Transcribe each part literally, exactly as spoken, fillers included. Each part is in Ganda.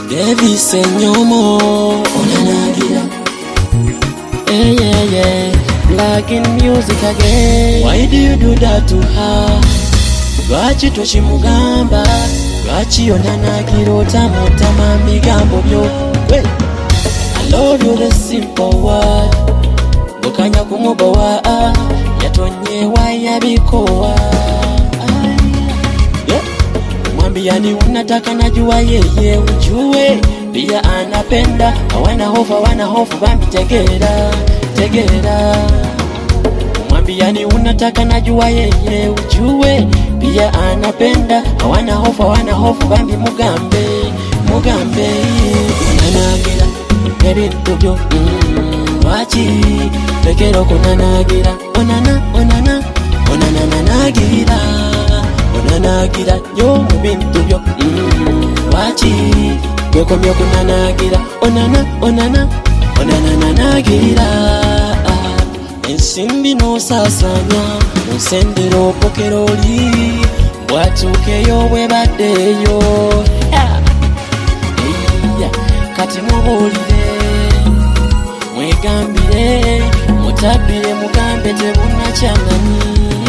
Davis Nyomo Onanagira. Yeah, yeah, yeah. Black in music again. Why do you do that to her? Lwaki toshimugamba? Lwaki onanagira otama otama migambo byo? I love you, the simple word. Bukanya kumubowa yatonye wayabikowa. Yeah. Mwambiani unataka najua yeye ujue. Pia anapenda hawana hofu hawana hofu bambi tegera tegera. Mwambiani unataka najua yeye ujue. Pia anapenda hawana hofu hawana hofu bambi mugambe mugambe. Onanagira ebintu byo lwaki tekero kunanagira. Onana onana onananagira onanagira yo mu bintu byo lwaki kwekomya kunanagira. Onana onana onananagira ensimbi n'osasanya nsendero pokeroli bwatukeyo bwebaddeyo. Kati mubuulire mwegambire mutabire mugambe tebunakyanganyi.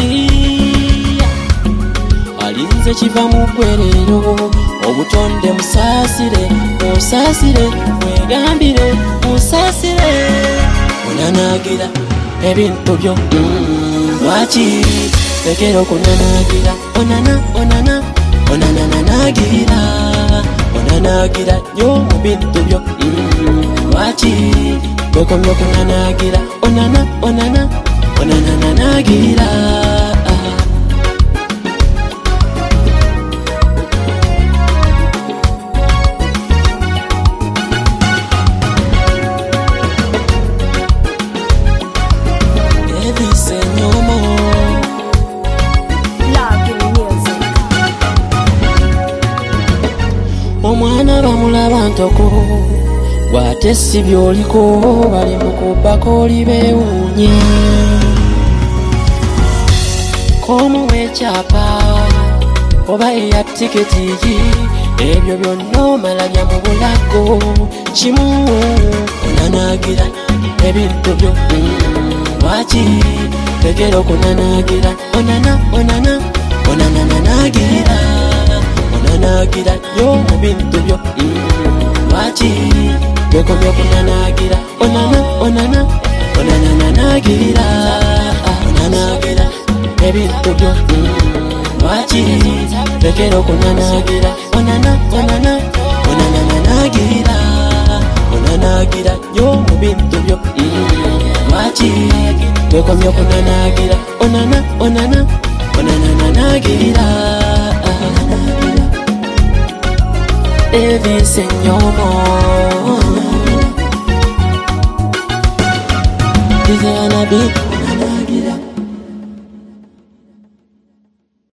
Alinze kiva mu ggwerero obutonde musaasire musaasire mwegambire musaasire. Onanagira ebintu byo lwaki tekero kunanagira. Onana onana onananagira onanagira yo mu bintu byo lwaki kwekomya kunanagira. Onana onana onananagira. Davis Nyomo omwana bamulaba ntoko gwate si byoliko bali mukubako libewunye. Komuwe ekyapa oba eya tiketi ebyo byonna omala bya mu bulago kimu. Onanagira ebintu byo lwaki tegera okunanagira. Onana onana onananagira onanagira yo mu bintu byo lwaki kwekomya okunanagira. Onana onana onananagira onanagira ebintu byo lwaki tegera okunanagira. Onana onana onananagira onanagira yo mu bintu byo lwaki kwekomya okunanagira. Onana onana onananagira. Davis Nyomo Is it gonna be